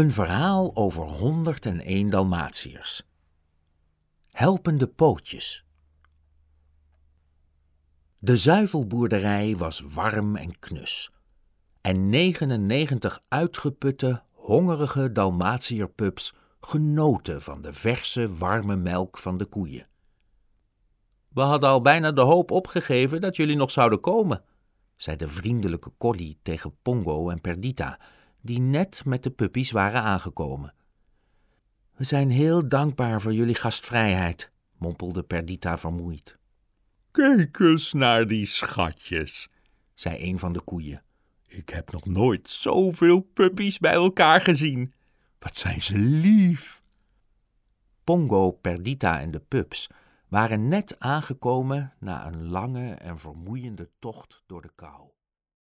Een verhaal over 101 Dalmatiërs. Helpende pootjes. De zuivelboerderij was warm en knus. En 99 uitgeputte, hongerige Dalmatiërpups genoten van de verse, warme melk van de koeien. We hadden al bijna de hoop opgegeven dat jullie nog zouden komen, zei de vriendelijke Collie tegen Pongo en Perdita, die net met de puppies waren aangekomen. We zijn heel dankbaar voor jullie gastvrijheid, mompelde Perdita vermoeid. Kijk eens naar die schatjes, zei een van de koeien. Ik heb nog nooit zoveel puppies bij elkaar gezien. Wat zijn ze lief. Pongo, Perdita en de pups waren net aangekomen na een lange en vermoeiende tocht door de kou.